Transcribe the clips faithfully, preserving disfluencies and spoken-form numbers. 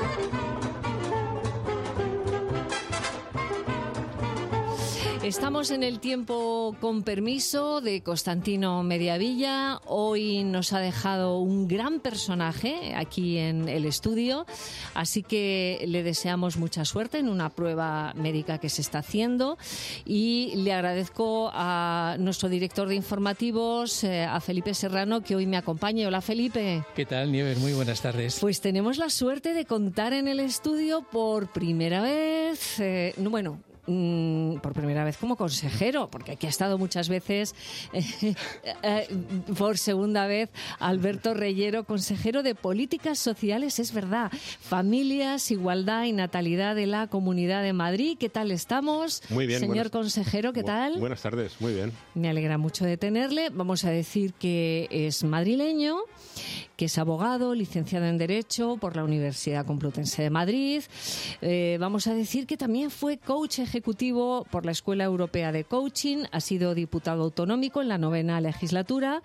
Estamos en el tiempo con permiso de Constantino Mediavilla. Hoy nos ha dejado un gran personaje aquí en el estudio, así que le deseamos mucha suerte en una prueba médica que se está haciendo y le agradezco a nuestro director de informativos, a Felipe Serrano, que hoy me acompañe. Hola, Felipe. ¿Qué tal, Nieves? Muy buenas tardes. Pues tenemos la suerte de contar en el estudio por primera vez, eh, bueno... por primera vez como consejero, porque aquí ha estado muchas veces, eh, eh, por segunda vez, Alberto Reyero, consejero de Políticas Sociales, es verdad, Familias, Igualdad y Natalidad de la Comunidad de Madrid. ¿Qué tal estamos? Muy bien. Señor buenas, consejero, ¿qué tal? Buenas tardes, muy bien. Me alegra mucho de tenerle. Vamos a decir que es madrileño, que es abogado, licenciado en Derecho por la Universidad Complutense de Madrid. Eh, vamos a decir que también fue coach ejecutivo por la Escuela Europea de Coaching, ha sido diputado autonómico en la novena legislatura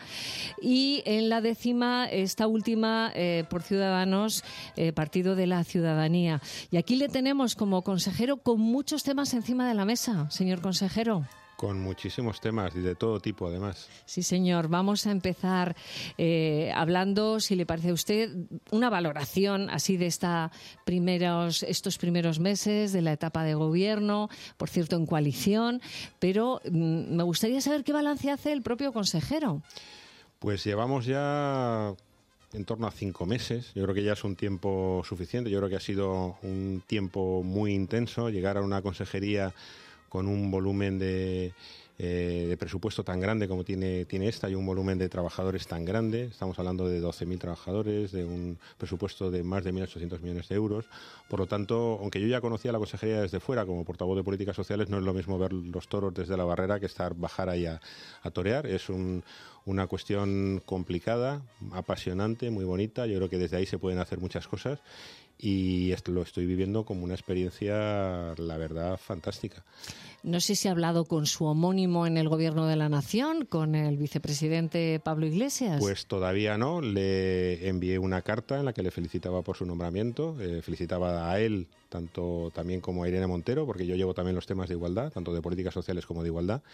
y en la décima, esta última, eh, por Ciudadanos, eh, Partido de la Ciudadanía. Y aquí le tenemos como consejero con muchos temas encima de la mesa, señor consejero. Con muchísimos temas y de todo tipo, además. Sí, señor. Vamos a empezar eh, hablando, si le parece a usted, una valoración así de esta primeros, estos primeros meses de la etapa de gobierno, por cierto, en coalición, pero mm, me gustaría saber qué balance hace el propio consejero. Pues llevamos ya en torno a cinco meses. Yo creo que ya es un tiempo suficiente. Yo creo que ha sido un tiempo muy intenso. Llegar a una consejería con un volumen de, eh, de presupuesto tan grande como tiene, tiene esta y un volumen de trabajadores tan grande. Estamos hablando de doce mil trabajadores, de un presupuesto de más de mil ochocientos millones de euros. Por lo tanto, aunque yo ya conocía la consejería desde fuera como portavoz de Políticas Sociales, no es lo mismo ver los toros desde la barrera que estar bajar ahí a, a torear. Es un, una cuestión complicada, apasionante, muy bonita. Yo creo que desde ahí se pueden hacer muchas cosas. Y esto lo estoy viviendo como una experiencia, la verdad, fantástica. No sé si ha hablado con su homónimo en el Gobierno de la Nación, con el vicepresidente Pablo Iglesias. Pues todavía no. Le envié una carta en la que le felicitaba por su nombramiento. Eh, felicitaba a él, tanto también como a Irene Montero, porque yo llevo también los temas de igualdad, tanto de políticas sociales como de igualdad.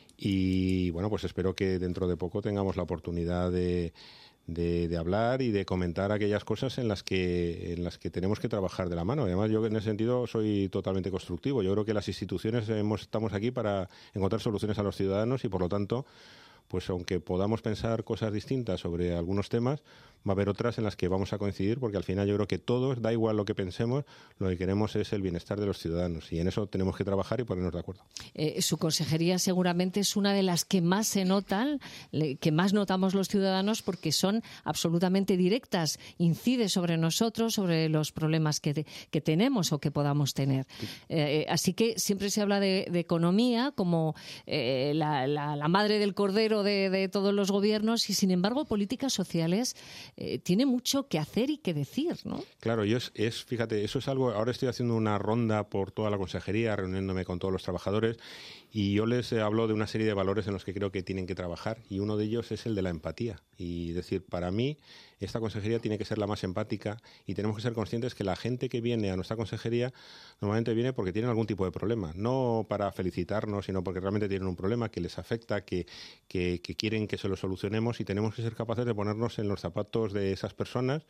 Y bueno, pues espero que dentro de poco tengamos la oportunidad de... De, de hablar y de comentar aquellas cosas en las que en las que tenemos que trabajar de la mano. Además, yo en ese sentido soy totalmente constructivo. Yo creo que las instituciones hemos, estamos aquí para encontrar soluciones a los ciudadanos y, por lo tanto, pues aunque podamos pensar cosas distintas sobre algunos temas, va a haber otras en las que vamos a coincidir, porque al final yo creo que todos, da igual lo que pensemos, lo que queremos es el bienestar de los ciudadanos y en eso tenemos que trabajar y ponernos de acuerdo. Eh, su consejería seguramente es una de las que más se notan, que más notamos los ciudadanos porque son absolutamente directas, incide sobre nosotros, sobre los problemas que, de, que tenemos o que podamos tener. Eh, así que siempre se habla de, de economía como eh, la, la, la madre del cordero de, de todos los gobiernos y, sin embargo, políticas sociales eh, tiene mucho que hacer y que decir, ¿no? Claro, yo es, es, fíjate, eso es algo, ahora estoy haciendo una ronda por toda la consejería, reuniéndome con todos los trabajadores y yo les eh, hablo de una serie de valores en los que creo que tienen que trabajar y uno de ellos es el de la empatía. Y decir, para mí, esta consejería tiene que ser la más empática y tenemos que ser conscientes que la gente que viene a nuestra consejería normalmente viene porque tienen algún tipo de problema, no para felicitarnos, sino porque realmente tienen un problema que les afecta, que, que, que quieren que se lo solucionemos y tenemos que ser capaces de ponernos en los zapatos de esas personas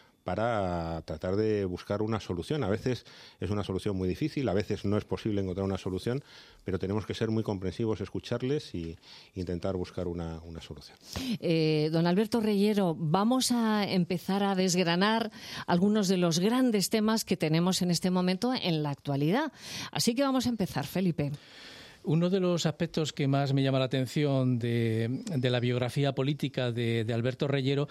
para tratar de buscar una solución. A veces es una solución muy difícil, a veces no es posible encontrar una solución, pero tenemos que ser muy comprensivos, escucharles y intentar buscar una, una solución. Eh, don Alberto Reyero, vamos a empezar a desgranar algunos de los grandes temas que tenemos en este momento en la actualidad. Así que vamos a empezar, Felipe. Uno de los aspectos que más me llama la atención de, de la biografía política de, de Alberto Reyero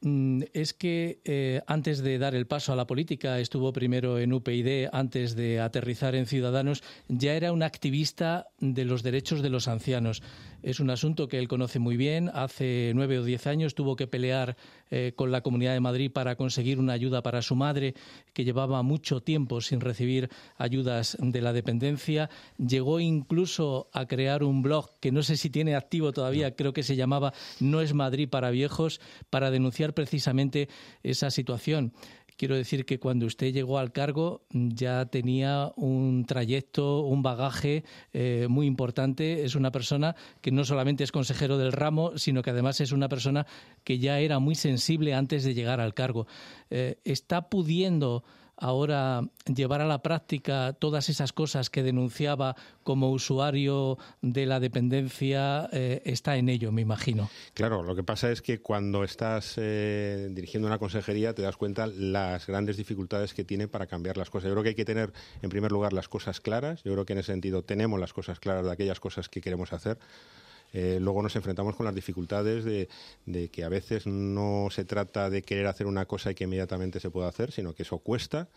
es que eh, antes de dar el paso a la política, estuvo primero en U P YD, antes de aterrizar en Ciudadanos, ya era un activista de los derechos de los ancianos. Es un asunto que él conoce muy bien. Hace nueve o diez años tuvo que pelear eh, con la Comunidad de Madrid para conseguir una ayuda para su madre, que llevaba mucho tiempo sin recibir ayudas de la dependencia. Llegó incluso a crear un blog que no sé si tiene activo todavía, creo que se llamaba No es Madrid para viejos, para denunciar denunciar precisamente esa situación. Quiero decir que cuando usted llegó al cargo ya tenía un trayecto, un bagaje eh, muy importante. Es una persona que no solamente es consejero del ramo, sino que además es una persona que ya era muy sensible antes de llegar al cargo. Eh, ¿Está pudiendo ahora llevar a la práctica todas esas cosas que denunciaba como usuario de la dependencia? Eh, está en ello, me imagino. Claro, lo que pasa es que cuando estás eh, dirigiendo una consejería te das cuenta las grandes dificultades que tiene para cambiar las cosas. Yo creo que hay que tener, en primer lugar, las cosas claras. Yo creo que en ese sentido tenemos las cosas claras de aquellas cosas que queremos hacer. Eh, luego nos enfrentamos con las dificultades de, de que a veces no se trata de querer hacer una cosa y que inmediatamente se pueda hacer, sino que eso cuesta.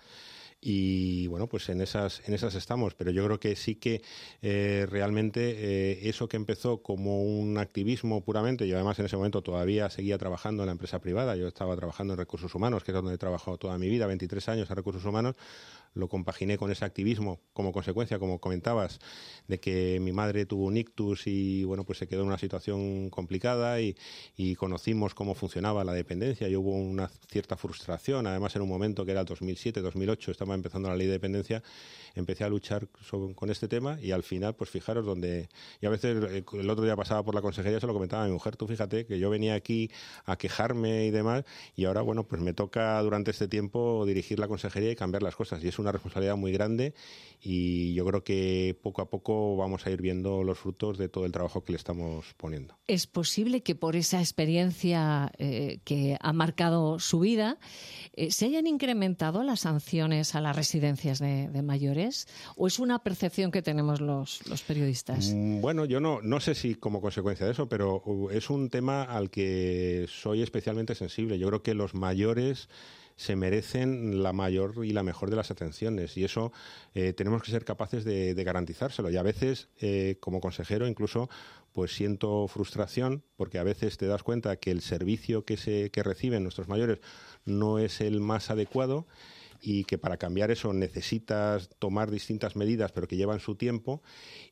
Y bueno, pues en esas en esas estamos, pero yo creo que sí que eh, realmente eh, eso que empezó como un activismo puramente, yo además en ese momento todavía seguía trabajando en la empresa privada, yo estaba trabajando en recursos humanos, que es donde he trabajado toda mi vida, veintitrés años en recursos humanos, lo compaginé con ese activismo como consecuencia, como comentabas, de que mi madre tuvo un ictus y bueno, pues se quedó en una situación complicada y, y conocimos cómo funcionaba la dependencia y hubo una cierta frustración, además en un momento que era el dos mil siete, dos mil ocho, estaba empezando la ley de dependencia, empecé a luchar sobre, con este tema y al final, pues fijaros donde, y a veces el otro día pasaba por la consejería, se lo comentaba a mi mujer, tú fíjate que yo venía aquí a quejarme y demás y ahora, bueno, pues me toca durante este tiempo dirigir la consejería y cambiar las cosas y es una responsabilidad muy grande y yo creo que poco a poco vamos a ir viendo los frutos de todo el trabajo que le estamos poniendo. ¿Es posible que por esa experiencia eh, que ha marcado su vida eh, se hayan incrementado las sanciones a las residencias de, de mayores? ¿O es una percepción que tenemos los, los periodistas? Bueno, yo no, no sé si como consecuencia de eso, pero es un tema al que soy especialmente sensible. Yo creo que los mayores se merecen la mayor y la mejor de las atenciones y eso eh, tenemos que ser capaces de, de garantizárselo y a veces eh, como consejero incluso pues siento frustración porque a veces te das cuenta que el servicio que, se, que reciben nuestros mayores no es el más adecuado y que para cambiar eso necesitas tomar distintas medidas pero que llevan su tiempo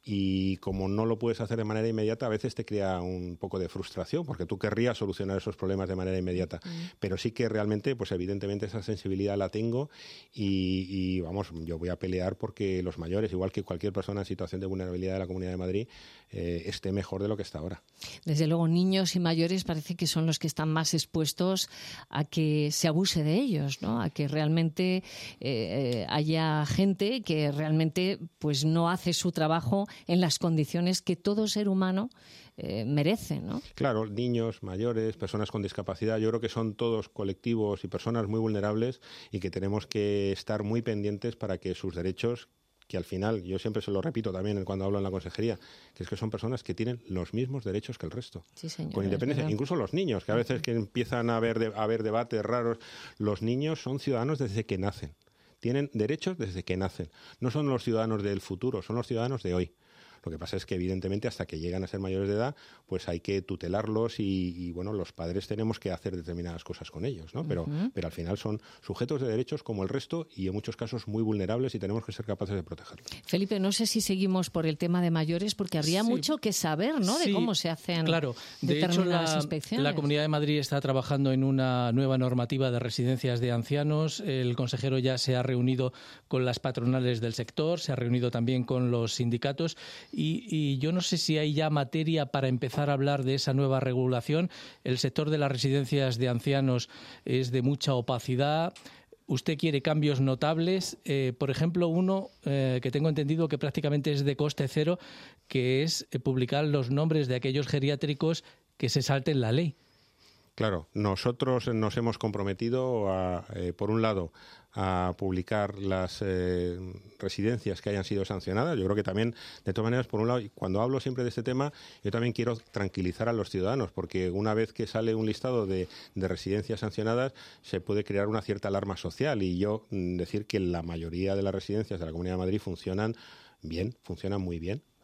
y como no lo puedes hacer de manera inmediata a veces te crea un poco de frustración porque tú querrías solucionar esos problemas de manera inmediata mm. pero sí que realmente pues evidentemente esa sensibilidad la tengo y, y vamos, yo voy a pelear porque los mayores, igual que cualquier persona en situación de vulnerabilidad de la Comunidad de Madrid eh, esté mejor de lo que está ahora. Desde luego niños y mayores parece que son los que están más expuestos a que se abuse de ellos, ¿no? A que realmente Eh, haya gente que realmente pues no hace su trabajo en las condiciones que todo ser humano eh, merece, ¿no? Claro, niños, mayores, personas con discapacidad, yo creo que son todos colectivos y personas muy vulnerables y que tenemos que estar muy pendientes para que sus derechos, que al final, yo siempre se lo repito también cuando hablo en la consejería, que es que son personas que tienen los mismos derechos que el resto. Sí, señor, con independencia, incluso los niños, que a veces que empiezan a haber, de, a haber debates raros, los niños son ciudadanos desde que nacen. Tienen derechos desde que nacen. No son los ciudadanos del futuro, son los ciudadanos de hoy. Lo que pasa es que, evidentemente, hasta que llegan a ser mayores de edad, pues hay que tutelarlos y, y bueno, los padres tenemos que hacer determinadas cosas con ellos, ¿no? Pero, uh-huh. pero al final son sujetos de derechos como el resto y en muchos casos muy vulnerables y tenemos que ser capaces de protegerlos. Felipe, no sé si seguimos por el tema de mayores porque habría sí. mucho que saber, ¿no? De sí, cómo se hacen claro. De determinadas hecho, la, inspecciones. La Comunidad de Madrid está trabajando en una nueva normativa de residencias de ancianos. El consejero ya se ha reunido con las patronales del sector, se ha reunido también con los sindicatos y, y yo no sé si hay ya materia para empezar a hablar de esa nueva regulación. El sector de las residencias de ancianos es de mucha opacidad. Usted quiere cambios notables. Eh, por ejemplo, uno eh, que tengo entendido que prácticamente es de coste cero, que es eh, publicar los nombres de aquellos geriátricos que se salten la ley. Claro, nosotros nos hemos comprometido, a, eh, por un lado, a publicar las eh, residencias que hayan sido sancionadas. Yo creo que también, de todas maneras, por un lado, cuando hablo siempre de este tema, yo también quiero tranquilizar a los ciudadanos, porque una vez que sale un listado de, de residencias sancionadas, se puede crear una cierta alarma social y yo mm, decir que la mayoría de las residencias de la Comunidad de Madrid funcionan bien, funcionan muy bien.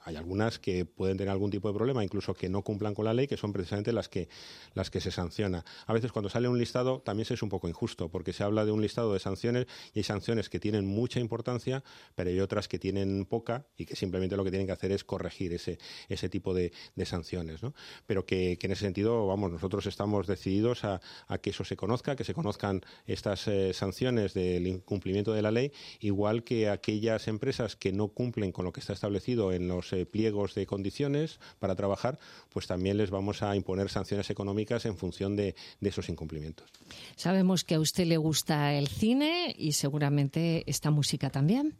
hay algunas que pueden tener algún tipo de problema, incluso que no cumplan con la ley, que son precisamente las que, las que se sanciona. A veces cuando sale un listado también se es un poco injusto, porque se habla de un listado de sanciones y hay sanciones que tienen mucha importancia, pero hay otras que tienen poca y que simplemente lo que tienen que hacer es corregir ese, ese tipo de, de sanciones, ¿no? Pero que, que en ese sentido, vamos, nosotros estamos decididos a, a que eso se conozca, que se conozcan estas eh, sanciones del incumplimiento de la ley, igual que aquellas empresas que no cumplen con lo que está establecido en los eh, pliegos de condiciones para trabajar, pues también les vamos a imponer sanciones económicas en función de, de esos incumplimientos. Sabemos que a usted le gusta el cine y seguramente esta música también.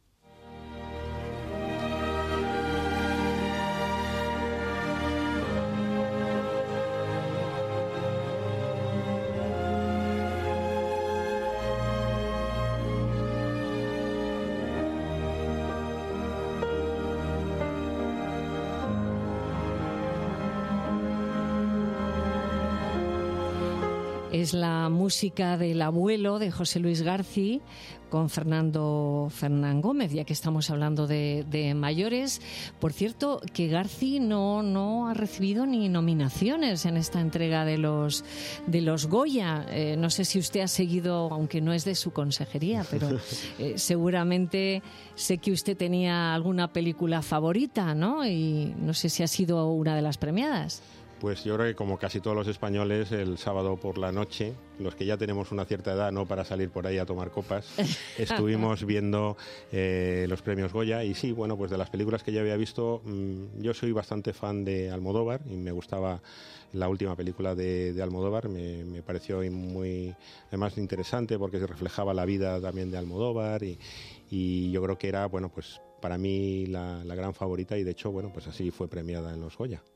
Es la música del abuelo de José Luis García con Fernando Fernán Gómez, ya que estamos hablando de, de mayores. Por cierto, que García no, no ha recibido ni nominaciones en esta entrega de los, de los Goya. Eh, no sé si usted ha seguido, aunque no es de su consejería, pero eh, seguramente sé que usted tenía alguna película favorita, ¿no? Y no sé si ha sido una de las premiadas. Pues yo creo que como casi todos los españoles, el sábado por la noche, los que ya tenemos una cierta edad, no para salir por ahí a tomar copas, estuvimos viendo eh, los premios Goya. Y sí, bueno, pues de las películas que ya había visto, mmm, yo soy bastante fan de Almodóvar y me gustaba la última película de, de Almodóvar. Me, me pareció muy, además, interesante porque se reflejaba la vida también de Almodóvar y, y yo creo que era, bueno, pues para mí la, la gran favorita y de hecho, bueno, pues así fue premiada en los Goya.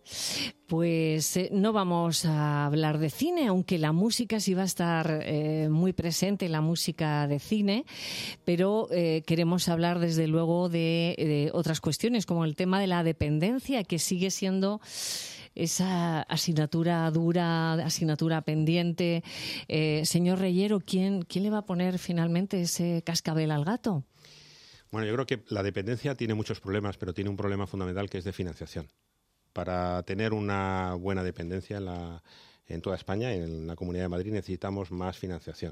Pues eh, no vamos a hablar de cine, aunque la música sí va a estar eh, muy presente, la música de cine, pero eh, queremos hablar desde luego de, de otras cuestiones, como el tema de la dependencia, que sigue siendo esa asignatura dura, asignatura pendiente. Eh, señor Reyero, ¿quién, ¿quién le va a poner finalmente ese cascabel al gato? Bueno, yo creo que la dependencia tiene muchos problemas, pero tiene un problema fundamental que es de financiación. Para tener una buena dependencia en, la, en toda España, en la Comunidad de Madrid, necesitamos más financiación.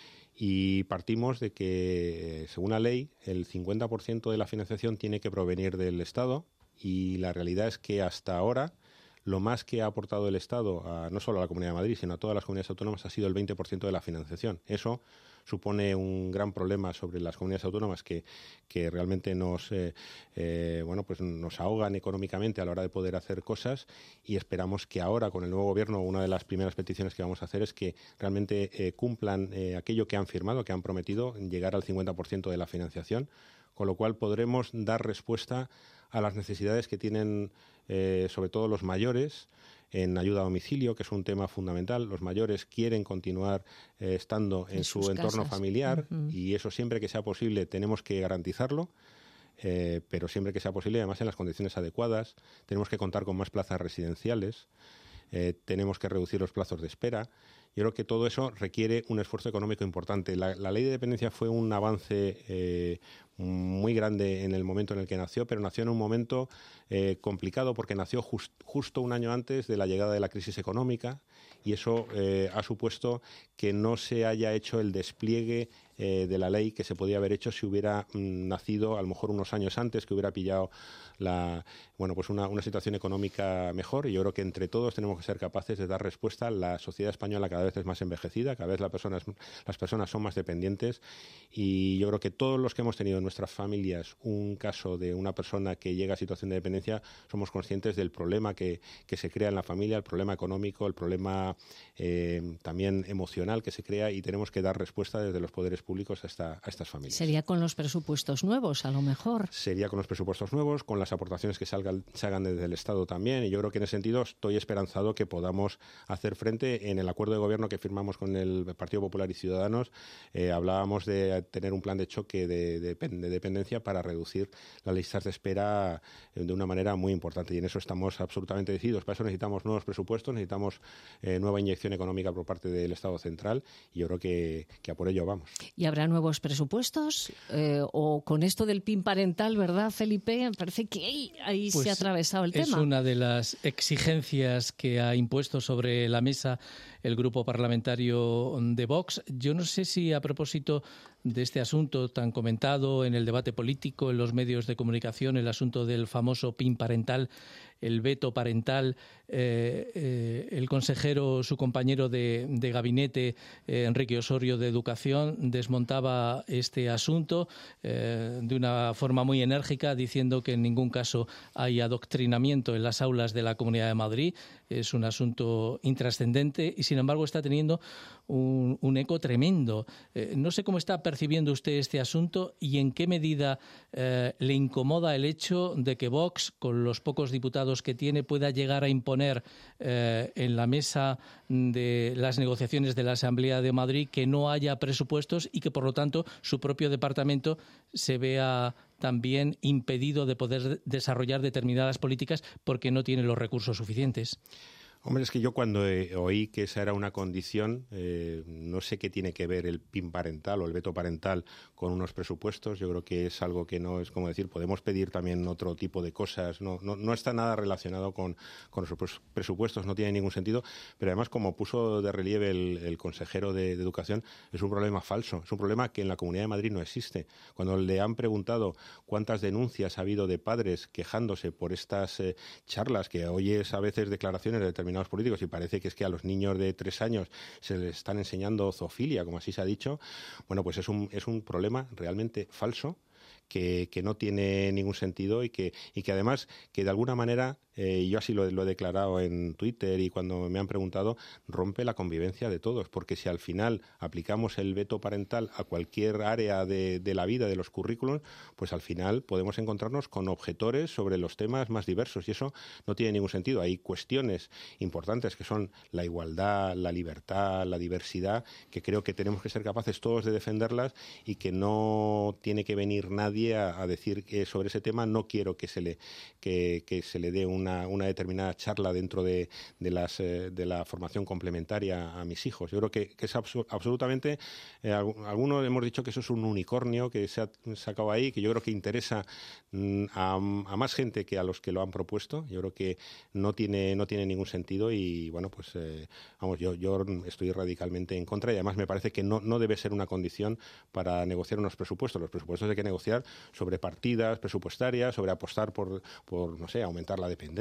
Y partimos de que, según la ley, el cincuenta por ciento de la financiación tiene que provenir del Estado y la realidad es que hasta ahora lo más que ha aportado el Estado, a, no solo a la Comunidad de Madrid, sino a todas las comunidades autónomas, ha sido el veinte por ciento de la financiación. Eso supone un gran problema sobre las comunidades autónomas que, que realmente nos, eh, eh, bueno, pues nos ahogan económicamente a la hora de poder hacer cosas y esperamos que ahora, con el nuevo Gobierno, una de las primeras peticiones que vamos a hacer es que realmente eh, cumplan eh, aquello que han firmado, que han prometido, llegar al cincuenta por ciento de la financiación, con lo cual podremos dar respuesta a las necesidades que tienen eh, sobre todo los mayores en ayuda a domicilio, que es un tema fundamental. Los mayores quieren continuar eh, estando en, en su entorno casas. familiar uh-huh. y eso siempre que sea posible tenemos que garantizarlo, eh, pero siempre que sea posible, además en las condiciones adecuadas. Tenemos que contar con más plazas residenciales, eh, tenemos que reducir los plazos de espera. Yo creo que todo eso requiere un esfuerzo económico importante. La, la ley de dependencia fue un avance eh, muy grande en el momento en el que nació, pero nació en un momento eh, complicado porque nació just, justo un año antes de la llegada de la crisis económica y eso eh, ha supuesto que no se haya hecho el despliegue eh, de la ley que se podía haber hecho si hubiera mm, nacido a lo mejor unos años antes, que hubiera pillado la, bueno, pues una, una situación económica mejor. Y yo creo que entre todos tenemos que ser capaces de dar respuesta. La sociedad española cada vez es más envejecida, cada vez la persona es, las personas son más dependientes y yo creo que todos los que hemos tenido en nuestras familias un caso de una persona que llega a situación de dependencia somos conscientes del problema que, que se crea en la familia, el problema económico, el problema eh, también emocional que se crea y tenemos que dar respuesta desde los poderes públicos a, esta, a estas familias. ¿Sería con los presupuestos nuevos, a lo mejor? Sería con los presupuestos nuevos, con las aportaciones que salgan, se hagan desde el Estado también y yo creo que en ese sentido estoy esperanzado que podamos hacer frente. En el acuerdo de gobierno que firmamos con el Partido Popular y Ciudadanos eh, hablábamos de tener un plan de choque de, de, de dependencia para reducir las listas de espera de una manera muy importante y en eso estamos absolutamente decididos. Para eso necesitamos nuevos presupuestos, necesitamos eh, nueva inyección económica por parte del Estado central y yo creo que, que a por ello vamos. ¿Y habrá nuevos presupuestos? Eh, ¿O con esto del P I N parental, verdad, Felipe? Me parece que ahí, ahí pues se ha atravesado el es tema. Es una de las exigencias que ha impuesto sobre la mesa el grupo parlamentario de Vox. Yo no sé si a propósito de este asunto tan comentado en el debate político, en los medios de comunicación, el asunto del famoso P I N parental, el veto parental, eh, eh, el consejero, su compañero de, de gabinete, eh, Enrique Osorio, de Educación, desmontaba este asunto eh, de una forma muy enérgica, diciendo que en ningún caso hay adoctrinamiento en las aulas de la Comunidad de Madrid. Es un asunto intrascendente y, sin embargo, está teniendo un, un eco tremendo. Eh, no sé cómo está percibiendo usted este asunto y en qué medida eh, le incomoda el hecho de que Vox, con los pocos diputados que tiene, pueda llegar a imponer eh, en la mesa de las negociaciones de la Asamblea de Madrid que no haya presupuestos y que, por lo tanto, su propio departamento se vea también impedido de poder desarrollar determinadas políticas porque no tiene los recursos suficientes. Hombre, es que yo cuando eh, oí que esa era una condición, eh, no sé qué tiene que ver el P I N parental o el veto parental con unos presupuestos. Yo creo que es algo que no es como decir, podemos pedir también otro tipo de cosas. No, no, no está nada relacionado con, con los presupuestos, no tiene ningún sentido. Pero además, como puso de relieve el, el consejero de, de Educación, es un problema falso. Es un problema que en la Comunidad de Madrid no existe. Cuando le han preguntado cuántas denuncias ha habido de padres quejándose por estas eh, charlas, que oyes a veces declaraciones de determinados políticos y parece que es que a los niños de tres años se les están enseñando zoofilia, como así se ha dicho, bueno, pues es un, es un problema realmente falso que, que no tiene ningún sentido y que, y que además que de alguna manera, eh, yo así lo, lo he declarado en Twitter y cuando me han preguntado, rompe la convivencia de todos, porque si al final aplicamos el veto parental a cualquier área de, de la vida, de los currículos, pues al final podemos encontrarnos con objetores sobre los temas más diversos y eso no tiene ningún sentido. Hay cuestiones importantes que son la igualdad, la libertad, la diversidad, que creo que tenemos que ser capaces todos de defenderlas y que no tiene que venir nadie a, a decir que sobre ese tema no quiero que se le, que, que se le dé un Una, una determinada charla dentro de, de, las, eh, de la formación complementaria a mis hijos. Yo creo que, que es absu- absolutamente... Eh, algunos hemos dicho que eso es un unicornio que se ha sacado ahí, que yo creo que interesa mm, a, a más gente que a los que lo han propuesto. Yo creo que no tiene, no tiene ningún sentido y, bueno, pues, eh, vamos, yo, yo estoy radicalmente en contra y además me parece que no, no debe ser una condición para negociar unos presupuestos. Los presupuestos hay que negociar sobre partidas presupuestarias, sobre apostar por, por no sé, aumentar la dependencia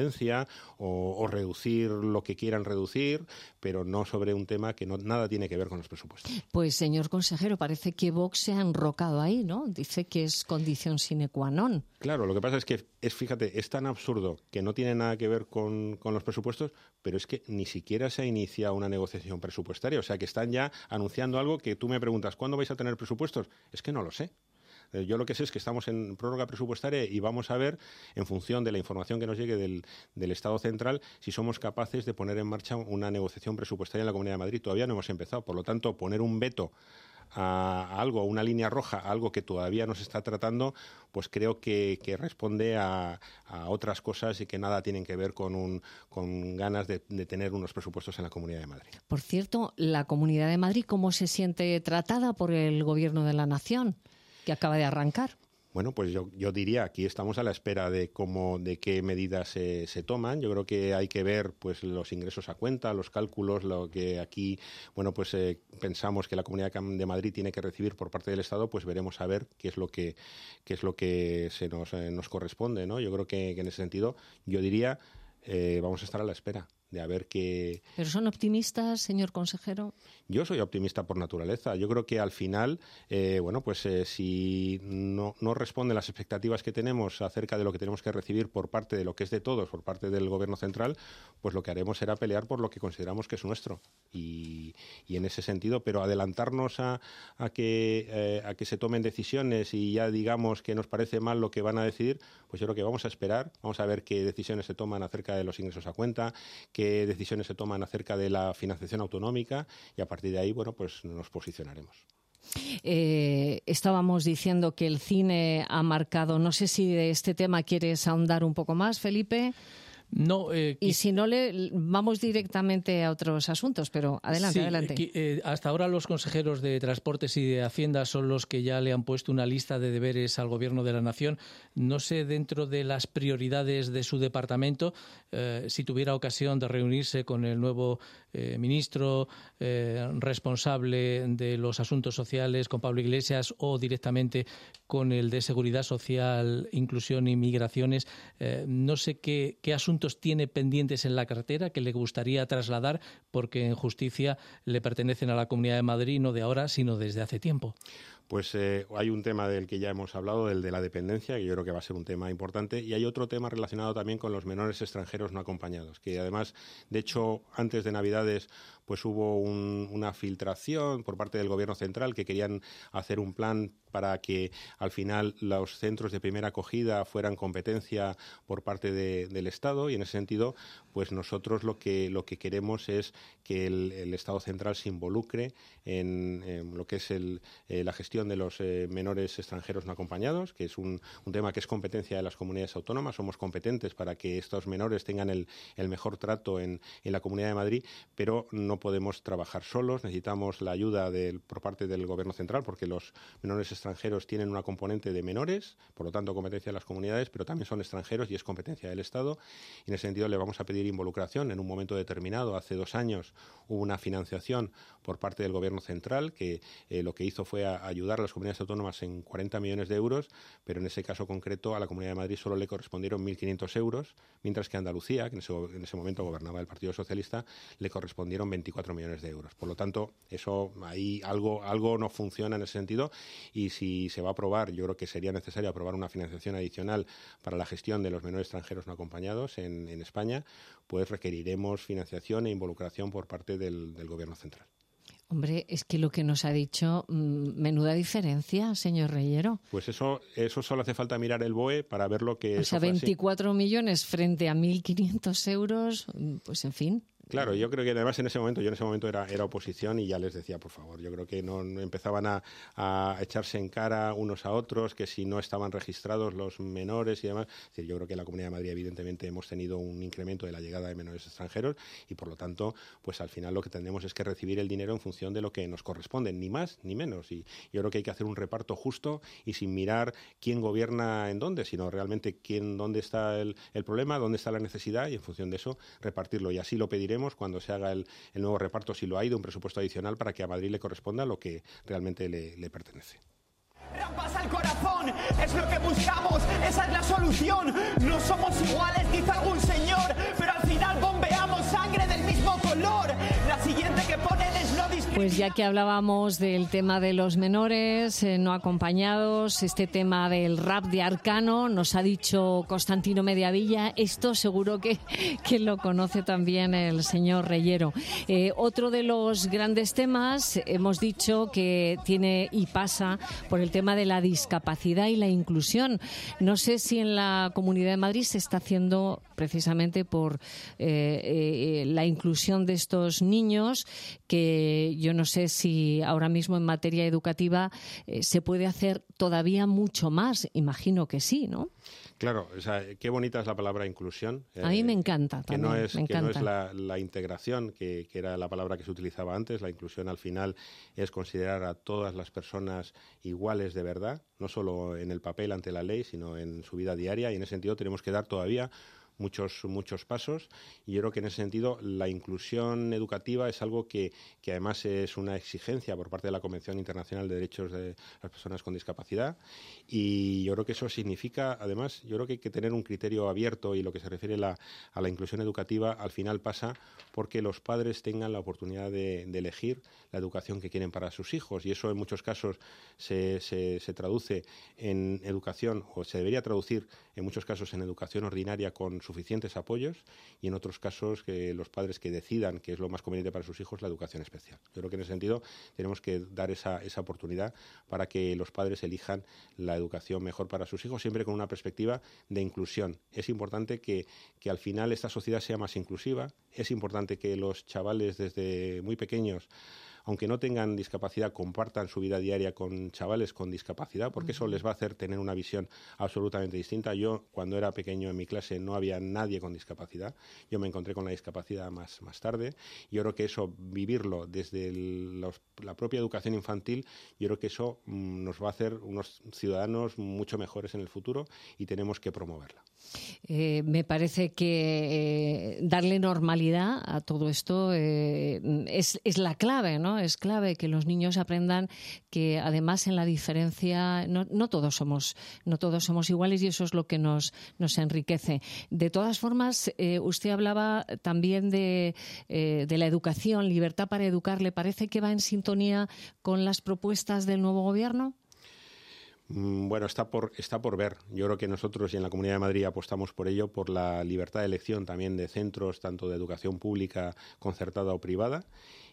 O, o reducir lo que quieran reducir, pero no sobre un tema que no, nada tiene que ver con los presupuestos. Pues, señor consejero, parece que Vox se ha enrocado ahí, ¿no? Dice que es condición sine qua non. Claro, lo que pasa es que, es, fíjate, es tan absurdo que no tiene nada que ver con, con los presupuestos, pero es que ni siquiera se ha iniciado una negociación presupuestaria. O sea, que están ya anunciando algo que tú me preguntas, ¿cuándo vais a tener presupuestos? Es que no lo sé. Yo lo que sé es que estamos en prórroga presupuestaria y vamos a ver, en función de la información que nos llegue del, del Estado central, si somos capaces de poner en marcha una negociación presupuestaria en la Comunidad de Madrid. Todavía no hemos empezado. Por lo tanto, poner un veto a, a algo, una línea roja, a algo que todavía no se está tratando, pues creo que, que responde a, a otras cosas y que nada tienen que ver con, un, con ganas de, de tener unos presupuestos en la Comunidad de Madrid. Por cierto, la Comunidad de Madrid, ¿cómo se siente tratada por el Gobierno de la Nación, que acaba de arrancar? Bueno, pues yo, yo diría, aquí estamos a la espera de cómo, de qué medidas se, se toman. Yo creo que hay que ver, pues, los ingresos a cuenta, los cálculos, lo que aquí, bueno, pues eh, pensamos que la Comunidad de Madrid tiene que recibir por parte del Estado, pues veremos a ver qué es lo que, qué es lo que se nos, eh, nos corresponde, ¿no? Yo creo que, que en ese sentido, yo diría, eh, vamos a estar a la espera de a ver qué... ¿Pero son optimistas, señor consejero? Yo soy optimista por naturaleza. Yo creo que al final, eh, bueno, pues eh, si no, no responden las expectativas que tenemos acerca de lo que tenemos que recibir por parte de lo que es de todos, por parte del Gobierno central, pues lo que haremos será pelear por lo que consideramos que es nuestro. Y, y en ese sentido, pero adelantarnos a, a, que, eh, a que se tomen decisiones y ya digamos que nos parece mal lo que van a decidir, pues yo creo que vamos a esperar, vamos a ver qué decisiones se toman acerca de los ingresos a cuenta, qué decisiones se toman acerca de la financiación autonómica y a partir de ahí, bueno, pues nos posicionaremos. Eh, estábamos diciendo que el cine ha marcado, no sé si de este tema quieres ahondar un poco más, Felipe. No, eh, y si no, le vamos directamente a otros asuntos, pero adelante, sí, adelante. Que, eh, hasta ahora los consejeros de Transportes y de Hacienda son los que ya le han puesto una lista de deberes al Gobierno de la Nación. No sé, dentro de las prioridades de su departamento, eh, si tuviera ocasión de reunirse con el nuevo eh, ministro eh, responsable de los asuntos sociales, con Pablo Iglesias, o directamente con el de Seguridad Social, Inclusión y Migraciones. Eh, no sé qué, qué asuntos tiene pendientes en la cartera que le gustaría trasladar, porque en justicia le pertenecen a la Comunidad de Madrid no de ahora, sino desde hace tiempo. Pues eh, hay un tema del que ya hemos hablado, del de la dependencia, que yo creo que va a ser un tema importante, y hay otro tema relacionado también con los menores extranjeros no acompañados, que además, de hecho, antes de Navidades, pues hubo un, una filtración por parte del Gobierno central que querían hacer un plan para que al final los centros de primera acogida fueran competencia por parte de, del Estado, y en ese sentido, pues nosotros lo que lo que queremos es que el, el Estado central se involucre en, en lo que es el, eh, la gestión de los eh, menores extranjeros no acompañados, que es un, un tema que es competencia de las comunidades autónomas. Somos competentes para que estos menores tengan el, el mejor trato en, en la Comunidad de Madrid, pero no podemos trabajar solos, necesitamos la ayuda del, por parte del Gobierno central, porque los menores extranjeros tienen una componente de menores, por lo tanto competencia de las comunidades, pero también son extranjeros y es competencia del Estado, y en ese sentido le vamos a pedir involucración. En un momento determinado, hace dos años, hubo una financiación por parte del Gobierno central que eh, lo que hizo fue a ayudar a las comunidades autónomas en cuarenta millones de euros, pero en ese caso concreto a la Comunidad de Madrid solo le correspondieron mil quinientos euros, mientras que a Andalucía, que en ese, en ese momento gobernaba el Partido Socialista, le correspondieron veinticuatro millones de euros. Por lo tanto, eso ahí algo, algo no funciona en ese sentido, y si se va a aprobar, yo creo que sería necesario aprobar una financiación adicional para la gestión de los menores extranjeros no acompañados en, en España, pues requeriremos financiación e involucración por parte del, del Gobierno central. Hombre, es que lo que nos ha dicho, mmm, menuda diferencia, señor Reyero. Pues eso, eso solo hace falta mirar el B O E para ver lo que... O sea, veinticuatro millones frente a mil quinientos euros, pues en fin. Claro, yo creo que además en ese momento, yo en ese momento era, era oposición y ya les decía, por favor, yo creo que no, no empezaban a, a echarse en cara unos a otros, que si no estaban registrados los menores y demás. Es decir, yo creo que en la Comunidad de Madrid evidentemente hemos tenido un incremento de la llegada de menores extranjeros y por lo tanto, pues al final lo que tendremos es que recibir el dinero en función de lo que nos corresponde, ni más ni menos. Y yo creo que hay que hacer un reparto justo y sin mirar quién gobierna en dónde, sino realmente quién, dónde está el, el problema, dónde está la necesidad y en función de eso repartirlo. Y así lo pediremos cuando se haga el, el nuevo reparto, si lo hay, de un presupuesto adicional para que a Madrid le corresponda lo que realmente le, le pertenece. Rampas al corazón, es lo que buscamos, esa es la solución. No somos iguales, dice algún señor, pero al final bombeamos sangre del mismo color. La siguiente que ponen es no discriminar. Pues ya que hablábamos del tema de los menores eh, no acompañados, este tema del rap de Arcano, nos ha dicho Constantino Mediavilla, esto seguro que, que lo conoce también el señor Reyero. Eh, otro de los grandes temas, hemos dicho que tiene y pasa por el tema de la discapacidad y la inclusión. No sé si en la Comunidad de Madrid se está haciendo precisamente por eh, eh, la inclusión de estos niños, que yo no sé si ahora mismo en materia educativa eh, se puede hacer todavía mucho más. Imagino que sí, ¿no? Claro, o sea, qué bonita es la palabra inclusión. A mí me encanta que también, no es, me que encanta. no es la, la integración, que, que era la palabra que se utilizaba antes. La inclusión al final es considerar a todas las personas iguales de verdad, no solo en el papel ante la ley, sino en su vida diaria, y en ese sentido tenemos que dar todavía muchos muchos pasos, y yo creo que en ese sentido la inclusión educativa es algo que, que además es una exigencia por parte de la Convención Internacional de Derechos de las Personas con Discapacidad, y yo creo que eso significa, además, yo creo que hay que tener un criterio abierto, y lo que se refiere la, a la inclusión educativa al final pasa porque los padres tengan la oportunidad de, de elegir la educación que quieren para sus hijos, y eso en muchos casos se, se, se traduce en educación, o se debería traducir en muchos casos en educación ordinaria con suficientes apoyos, y en otros casos que los padres que decidan que es lo más conveniente para sus hijos la educación especial. Yo creo que en ese sentido tenemos que dar esa, esa oportunidad para que los padres elijan la educación mejor para sus hijos, siempre con una perspectiva de inclusión. Es importante que, que al final esta sociedad sea más inclusiva, es importante que los chavales desde muy pequeños aunque no tengan discapacidad, compartan su vida diaria con chavales con discapacidad, porque eso les va a hacer tener una visión absolutamente distinta. Yo, cuando era pequeño en mi clase, no había nadie con discapacidad. Yo me encontré con la discapacidad más, más tarde. Yo creo que eso, vivirlo desde el, los, la propia educación infantil, yo creo que eso mmm, nos va a hacer unos ciudadanos mucho mejores en el futuro y tenemos que promoverla. Eh, me parece que eh, darle normalidad a todo esto eh, es, es la clave, ¿no? Es clave que los niños aprendan que además en la diferencia no, no todos somos no todos somos iguales y eso es lo que nos, nos enriquece. De todas formas, eh, usted hablaba también de, eh, de la educación, libertad para educar. ¿Le parece que va en sintonía con las propuestas del nuevo gobierno? Bueno, está por, está por ver. Yo creo que nosotros y en la Comunidad de Madrid apostamos por ello, por la libertad de elección también de centros, tanto de educación pública, concertada o privada,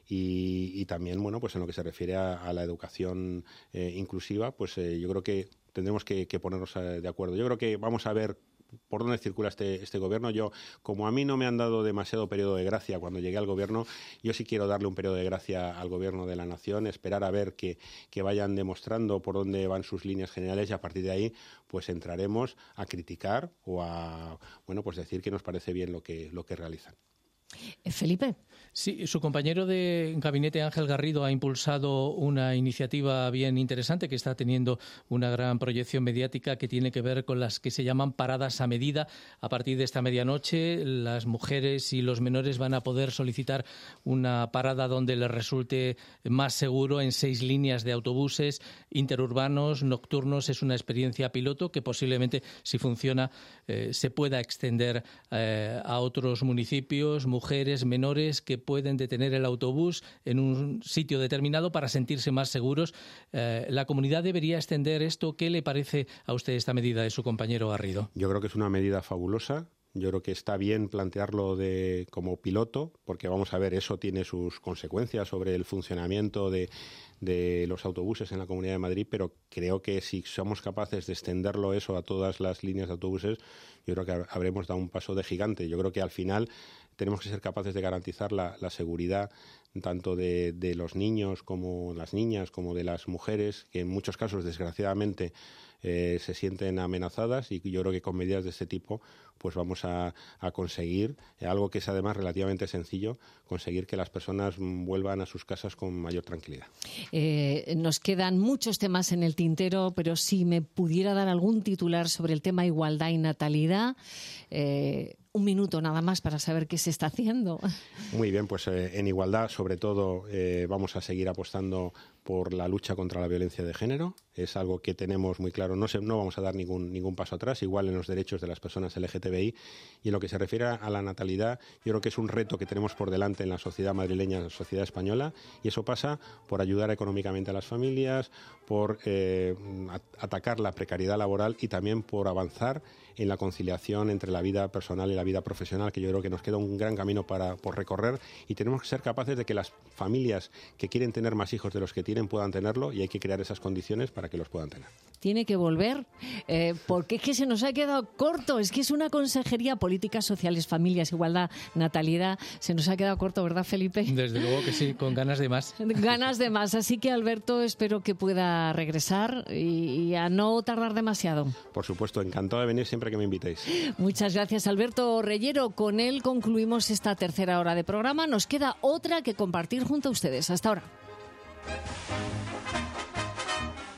y, y también, bueno, pues en lo que se refiere a, a la educación eh, inclusiva, pues eh, yo creo que tendremos que, que ponernos eh, de acuerdo. Yo creo que vamos a ver por dónde circula este, este gobierno. Yo, como a mí no me han dado demasiado periodo de gracia cuando llegué al gobierno, yo sí quiero darle un periodo de gracia al gobierno de la nación, esperar a ver que, que vayan demostrando por dónde van sus líneas generales y a partir de ahí pues entraremos a criticar o a, bueno, pues decir que nos parece bien lo que, lo que realizan. Felipe. Sí, su compañero de gabinete, Ángel Garrido, ha impulsado una iniciativa bien interesante que está teniendo una gran proyección mediática que tiene que ver con las que se llaman paradas a medida. A partir de esta medianoche, las mujeres y los menores van a poder solicitar una parada donde les resulte más seguro en seis líneas de autobuses interurbanos, nocturnos. Es una experiencia piloto que posiblemente, si funciona, eh, se pueda extender eh, a otros municipios. Mujeres, menores que pueden detener el autobús en un sitio determinado para sentirse más seguros. Eh, ¿La comunidad debería extender esto? ¿Qué le parece a usted esta medida de su compañero Garrido? Yo creo que es una medida fabulosa. Yo creo que está bien plantearlo de, como piloto, porque vamos a ver, eso tiene sus consecuencias sobre el funcionamiento de, de los autobuses en la Comunidad de Madrid, pero creo que si somos capaces de extenderlo eso a todas las líneas de autobuses, yo creo que habremos dado un paso de gigante. Yo creo que al final tenemos que ser capaces de garantizar la, la seguridad tanto de, de los niños como las niñas, como de las mujeres, que en muchos casos, desgraciadamente, eh, se sienten amenazadas, y yo creo que con medidas de este tipo pues vamos a, a conseguir algo que es además relativamente sencillo, conseguir que las personas vuelvan a sus casas con mayor tranquilidad. Eh, nos quedan muchos temas en el tintero, pero si me pudiera dar algún titular sobre el tema igualdad y natalidad, eh, un minuto nada más para saber qué se está haciendo. Muy bien, pues eh, en igualdad, sobre todo, eh, vamos a seguir apostando por la lucha contra la violencia de género. Es algo que tenemos muy claro. No, se, no vamos a dar ningún, ningún paso atrás, igual en los derechos de las personas L G T B I. Y en lo que se refiere a la natalidad, yo creo que es un reto que tenemos por delante en la sociedad madrileña, en la sociedad española, y eso pasa por ayudar económicamente a las familias, por eh, atacar la precariedad laboral y también por avanzar en la conciliación entre la vida personal y la vida profesional, que yo creo que nos queda un gran camino para, por recorrer, y tenemos que ser capaces de que las familias que quieren tener más hijos de los que tienen puedan tenerlo, y hay que crear esas condiciones para que los puedan tener. Tiene que volver, eh, porque es que se nos ha quedado corto. Es que es una consejería, políticas sociales, familias, igualdad, natalidad. Se nos ha quedado corto, ¿verdad, Felipe? Desde luego que sí, con ganas de más. Ganas de más. Así que, Alberto, espero que pueda regresar y, y a no tardar demasiado. Por supuesto, encantado de venir siempre que me invitéis. Muchas gracias, Alberto Reyero. Con él concluimos esta tercera hora de programa. Nos queda otra que compartir junto a ustedes. Hasta ahora.